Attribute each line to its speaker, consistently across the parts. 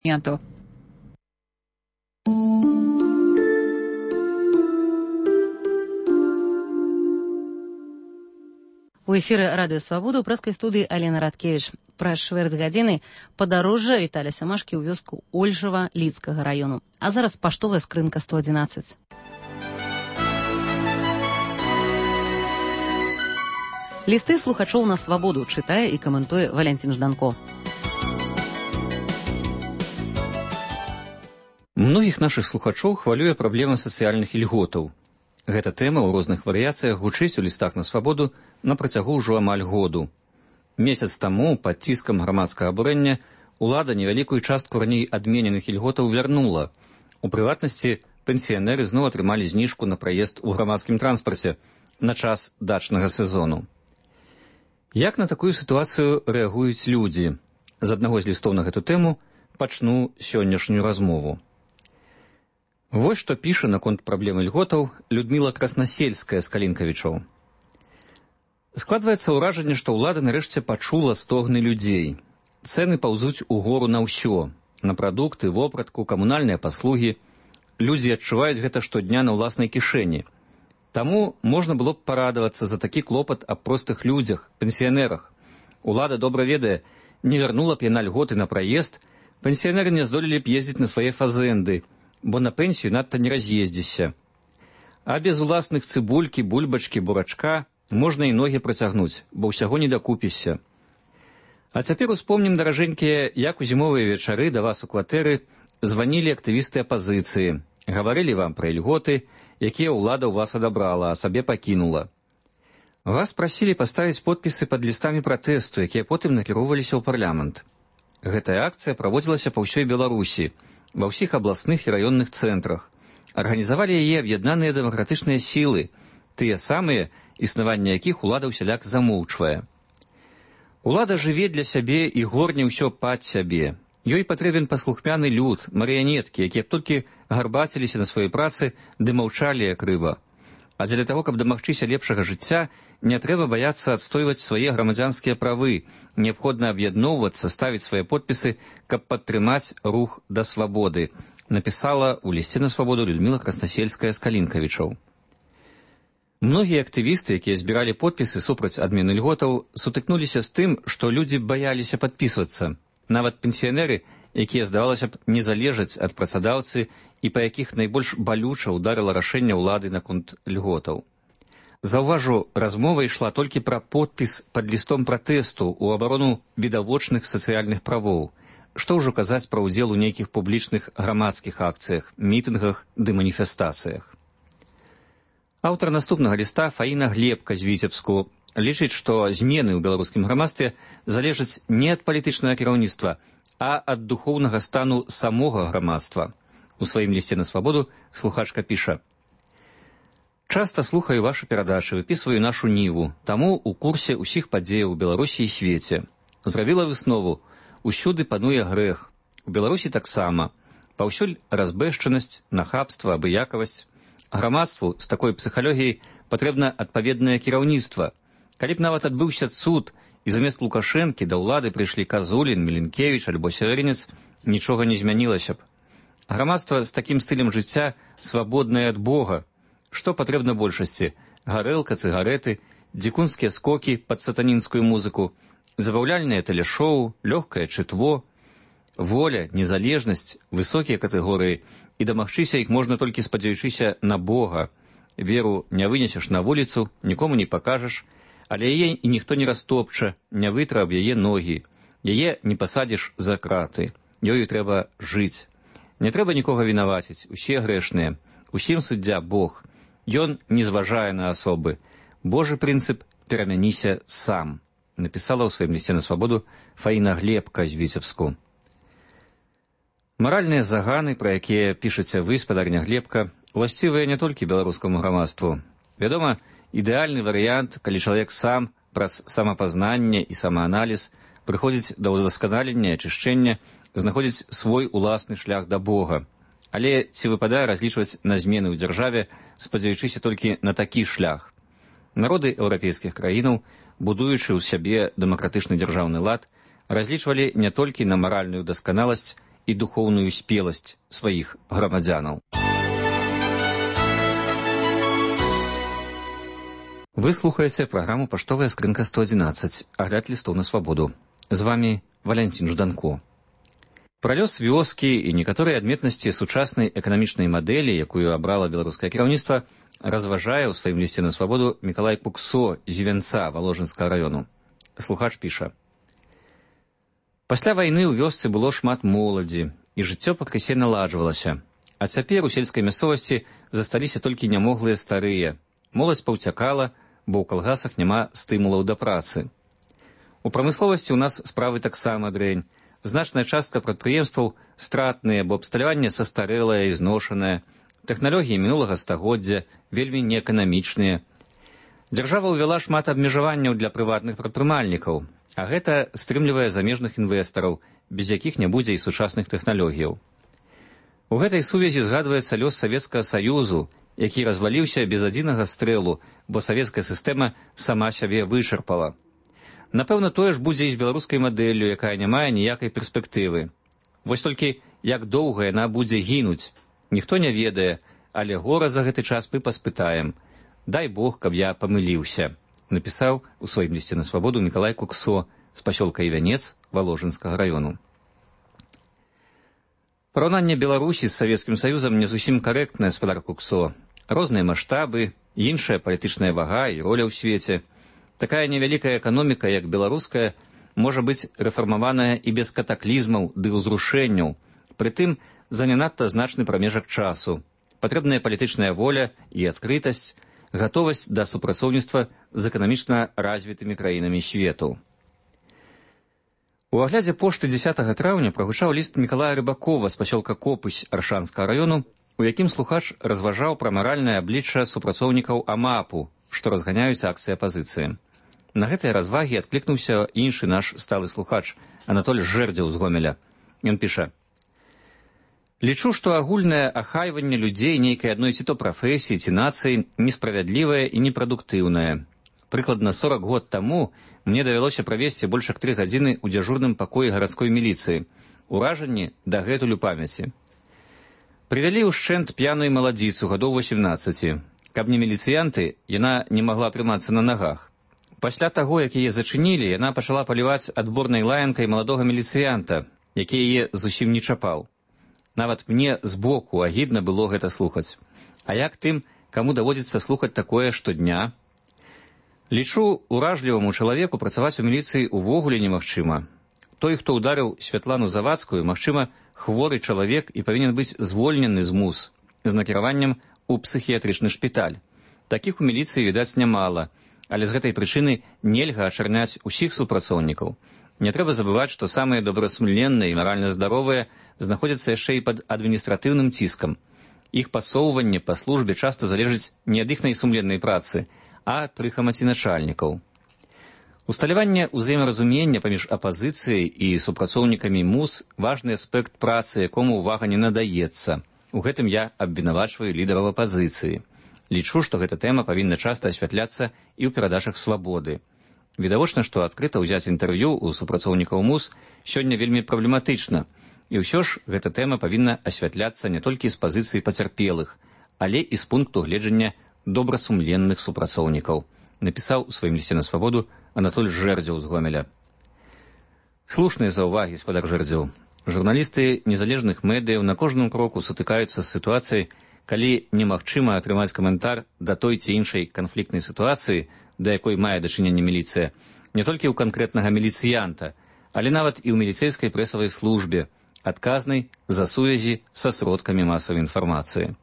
Speaker 1: Нету. У эфіры радыё Свабода ў прэскай студыі Алена Радкевіч. Праз чвэрць гадзіны падарожжа Віталя Сямашкі ў вёску Ольжава Лідскага раёну. А зараз паштовая скрынка 111. Лісты слухачоў на Свабоду чытае і каментуе Валянцін Жданко.
Speaker 2: Многіх нашых слухачоў хвалюе праблема сацыяльных ільготаў. Гэта тэма ў розных варыяцыях гучыць у лістах на Свабоду на працягу ўжо амаль году. Месяц таму пад ціскам грамадскага абурэння ўлада невялікую частку раней адмененых ільготаў вярнула. У прыватнасці пенсіянеры зноў атрымалі зніжку на праезд у грамадскім транспарце на час дачнага сезону. Як на такую сітуацыю рэагуюць людзі? З аднаго з лістоў на гэту тэму пачну сённяшнюю размову. Вось што піша наконт праблемы льготаў Людміла Краснасельская з Калінкавічоў. Складваецца ўражанне, што ўлада нарэшце пачула стогны людзей. Цэны паўзуць угору на ўсё. На прадукты, вопратку, камунальныя паслугі. Людзі адчуваюць гэта штодня на ўласнай кішэні. Таму можна было б парадавацца за такі клопат аб простых людзях, пенсіянерах. Улада добра ведае, не вярнула б яна льготы на праезд, пенсіянеры не здолелі б ездзіць на свае фазэнды, бо на пенсію надта не раз'ездзішся. А без уласных цыбулькі, бульбачкі, бурачка можна і ногі працягнуць, бо ўсяго не дакупішся. А цяпер успомнім, даражэнькія, як у зімовыя вечары да вас у кватэры званілі актывісты апазіцыі, гаварылі вам пра ільготы, якія ўлада ў вас адабрала, а сабе пакінула. Вас прасілі паставіць подпісы пад лістамі пратэсту, якія потым накіроўваліся ў парламент. Гэтая акцыя праводзілася па ўсёй Беларусі, ва ўсіх абласных і раённых цэнтрах. Арганізавалі яе аб'яднаныя дэмакратычныя сілы, тыя самыя, існаванне якіх улада ўсяляк замоўчвае. Улада жыве для сябе і горне ўсё пад сябе. Ёй патрэбен паслухмяны люд, марыянеткі, якія б толькі гарбаціліся на сваёй працы ды маўчалі, як рыба. А дзеля таго, каб дамагчыся лепшага жыцця, не трэба баяцца адстойваць свае грамадзянскія правы, неабходна аб'ядноўвацца, ставіць свае подпісы, каб падтрымаць рух да свабоды, напісала ў лісце на Свабоду Людміла Краснасельская з Калінкавічоў. Многія актывісты, якія збіралі подпісы супраць адмены льготаў, сутыкнуліся з тым, што людзі баяліся падпісвацца. Нават пенсіянеры, якія, здавалася б, не залежаць ад працадаўцы і па якіх найбольш балюча ўдарыла рашэнне ўлады наконт льготаў. Заўважу, размова ішла толькі пра подпіс пад лістом пратэсту ў абарону відавочных сацыяльных правоў. Што ўжо казаць пра ўдзел у нейкіх публічных грамадскіх акцыях, мітынгах ды маніфестацыях. Аўтар наступнага ліста Фаіна Глебка з Віцебску лічыць, што змены ў беларускім грамадстве залежаць не ад палітычнага кіраўніцтва, а ад духоўнага стану самога грамадства. У сваім лісце на Свабоду слухачка піша: «Часта слухаю вашы перадачы, выпісваю нашу ніву, таму у курсе ўсіх падзеяў у Беларусі і свеце. Зрабіла выснову: усюды пануе грэх. У Беларусі таксама. Паўсюль разбэшчанасць, нахабства, абыякавасць. Грамадству з такой псіхалогіяй патрэбна адпаведнае кіраўніцтва. Калі б нават адбыўся цуд, і замест Лукашэнкі да ўлады прыйшлі Казулін, Міленкевіч альбо Сяверінец, нічога не змянілася б. Грамадства з такім стылем жыцця свабоднае ад Бога. Што патрэбна большасці? Гарэлка, цыгарэты, дзікунскія скокі пад сатанінскую музыку, забаўляльнае тэлешоу, лёгкае чытво, воля, незалежнасць, высокія катэгорыі, і дамагчыся іх можна толькі спадзяючыся на Бога. Веру не вынесеш на вуліцу, нікому не пакажаш, але яе і ніхто не растопча, не вытра аб яе ногі. Яе не пасадзіш за краты. Ёю трэба жыць. Не трэба нікога вінаваціць, усе грэшныя. Усім суддзя Бог. Ён не зважае на асобы. Божы прынцып перамяніся сам», напісала ў сваім лісце на Свабоду Фаіна Глебка з Віцебску. Маральныя заганы, пра якія пішаце вы, спадарня Глебка, уласцівыя не толькі беларускаму грамадству. Вядома, ідэальны варыянт, калі чалавек сам праз самапазнанне і самааналіз прыходзіць да ўдасканалення, ачышчэння, знаходзіць свой уласны шлях да Бога. Але ці выпадае разлічваць на змены ў дзяржаве, спадзяючыся толькі на такі шлях? Народы еўрапейскіх краінаў, будуючы ў сябе дэмакратычны дзяржаўны лад, разлічвалі не толькі на маральную дасканаласць і духоўную спеласць сваіх грамадзянаў. Вы слухаеце праграму «Паштовая скрынка 111», агляд лістоў на свабоду. З вами Валянцін Жданко. Пра лёс вёскі і некаторыя адметнасці сучаснай эканамічнай мадэлі, якую абрала беларускае кіраўніцтва, разважае ў сваім лісце на свабоду Мікалай Куксо з Івенца Валожынскага раёну. Слухач піша: «Пасля вайны ў вёсцы было шмат моладзі, і жыццё пакрысе наладжвалася. А цяпер у сельскай мясцовасці засталіся толькі нямоглыя старыя. Моладзь паўцякала, бо ў калгасах няма стымулаў да працы. У прамысловасці ў нас справы таксама дрэнь. Значная частка прадпрыемстваў стратныя, бо абсталяванне састарэлае і зношанае. Тэхналогіі мінулага стагоддзя вельмі неэканамічныя. Дзяржава ўвяла шмат абмежаванняў для прыватных прадпрымальнікаў, а гэта стрымлівае замежных інвестараў, без якіх не будзе і сучасных тэхналогіяў. У гэтай сувязі згадваецца лёс Савецкага Саюзу, які разваліўся без адзінага стрэлу, бо савецкая сістэма сама сябе вычарпала. Напэўна, тое ж будзе і з беларускай мадэллю, якая не мае ніякай перспектывы. Вось толькі як доўга яна будзе гінуць, ніхто не ведае, але гора за гэты час мы паспытаем. Дай Бог, каб я памыліўся», напісаў у сваім лісце на свабоду Мікалай Куксо з пасёлка Івянец Валожынскага раёну. Параўнанне Беларусі з Савецкім Саюзам не зусім карэктнае, спадар Куксо. Розныя маштабы, іншая палітычная вага і роля ў свеце. Такая невялікая эканоміка, як беларуская, можа быць рэфармаваная і без катаклізмаў ды ўзрушэнняў, прытым за не надта значны прамежак часу. Патрэбная палітычная воля і адкрытасць, гатовасць да супрацоўніцтва з эканамічна развітымі краінамі свету. У аглядзе пошты 10 траўня прагучаў ліст Мікалая Рыбакова з пасёлка Копысь Аршанскага раёну, у якім слухач разважаў пра маральнае аблічча супрацоўнікаў АМАПу, што разганяюць акцыі апазіцыі. На гэтыя развагі адклікнуўся іншы наш сталы слухач, Анатоль Жэрдзеў з Гомеля. Ён піша: «Лічу, што агульнае ахайванне людзей нейкай адной ці то прафесіі ці нацыі несправядлівае і непрадуктыўнае. Прыкладна 40 год таму мне давялося правесці больш як 3 гадзіны ў дзяжурным пакоі гарадской міліцыі. Уражанні дагэтуль у памяці. Прывялі ўшчэнт п'яную маладзіцу гадоў 18. Каб не міліцыянты, яна не магла трымацца на нагах. Пасля таго, як яе зачынілі, яна пачала паліваць адборнай лаянкай маладога міліцыянта, які яе зусім не чапаў. Нават мне збоку агідна было гэта слухаць. А як тым, каму даводзіцца слухаць такое штодня? Лічу, уражліваму чалавеку працаваць у міліцыі увогуле немагчыма. Той, хто ударыў Святлану Завадскую, магчыма, хворы чалавек і павінен быць звольнены з МУЗ з накіраваннем у псіхіятрычны шпіталь. Такіх у міліцыі, відаць, нямала, але з гэтай прычыны нельга ачарняць усіх супрацоўнікаў. Не трэба забываць, што самыя добрасумленныя і маральна здаровыя знаходзяцца яшчэ і пад адміністратыўным ціскам. Іх пасоўванне па службе часта залежыць не ад іхнай сумленнай працы, а ад прыхамаці начальнікаў. Усталяванне ўзаемаразумення паміж апазіцыяй і супрацоўнікамі МУЗ – важны аспект працы, якому ўвага не надаецца. У гэтым я абвінавачваю лідараў апазіцыі. Лічу, што гэта тэма павінна часта асвятляцца і ў перадачах свабоды. Відавочна, што адкрыта ўзяць інтэрв'ю ў супрацоўнікаў МУЗ сёння вельмі праблематычна. І ўсё ж гэта тэма павінна асвятляцца не толькі з пазіцыі пацярпелых, але і з пункту гледжання добрасумленных супрацоўнікаў, напісаў у сваім лісце на свабоду Анатоль Жэрдзеў з Гомеля. Слушныя заўвагі, спадар Жэрдзеў. Журналісты незалежных медыяў на кожным кроку сутыкаюцца з сітуацыяй, калі немагчыма атрымаць каментар да той ці іншай канфліктнай сітуацыі, да якой мае дачыненне міліцыя, не толькі ў канкрэтнага міліцыянта, але нават і ў міліцэйскай прэсавай службе, адказнай за сувязі са сродкамі масавай інфармацыі.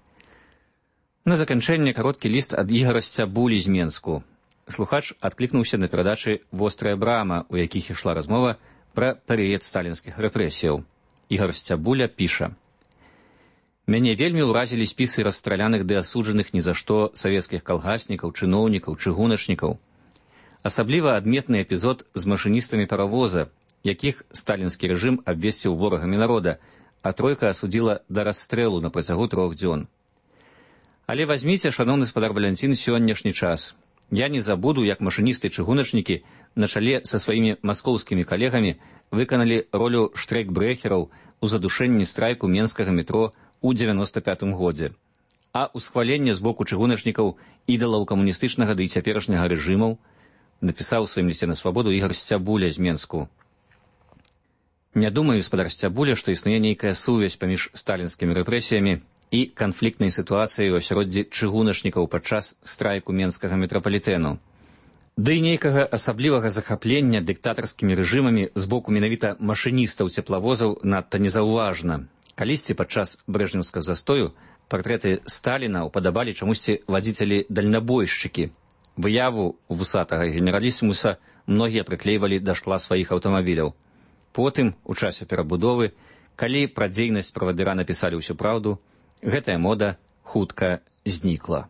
Speaker 2: На заканчэнне кароткі ліст ад Ігара Сцябулі з Менску. Слухач адклікнуўся на перадачы «Вострая брама», у якіх ішла размова пра перыяд сталінскіх рэпрэсіяў. Ігар Сцябуля піша: «Мяне вельмі ўразілі спісы расстраляных ды асуджаных ні за што савецкіх калгаснікаў, чыноўнікаў, чыгуначнікаў. Асабліва адметны эпізод з машыністамі паравоза, якіх сталінскі рэжым абвесціў ворагамі народа, а тройка асудзіла да расстрэлу на працягу 3 дзён. Але вазьміце, шаноўны спадар Валянцін, сённяшні час. Я не забуду, як машыністы-чыгуначнікі на чале са сваімі маскоўскімі калегамі выканалі ролю штрейкбрэхераў, у задушэнні страйку менскага метро ў 95 годзе. А ўсхваленне з боку чыгуначнікаў ідалаў камуністычнага ды і цяперашняга рэжымаў напісаў у сваім лісце на свабоду Ігар Сцябуля з Менску. Не думаю, гаспадар Сцябуля, што існуе нейкая сувязь паміж сталінскімі рэпрэсіямі і канфліктнай сітуацыяй у асяроддзі чыгуначнікаў падчас страйку менскага метрапалітэну. Ды і нейкага асаблівага захаплення дыктатарскімі рэжымамі з боку менавіта машыністаў цеплавозаў надта незаўважна. Калісьці падчас брэжнеўскага застою партрэты Сталіна упадабалі чамусьці вадзіцелі-дальнабойшчыкі. Выяву вусатага генералісімуса многія прыклейвалі да шкла сваіх аўтамабіляў. Потым, у часе перабудовы, калі пра дзейнасць правадыра напісалі ўсю праўду, гэтая мода хутка знікла.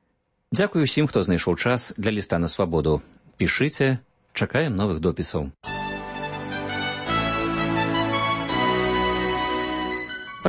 Speaker 2: Дзякуй усім, хто знайшоў час для ліста на свабоду. Пішыце, чакаем новых допісаў.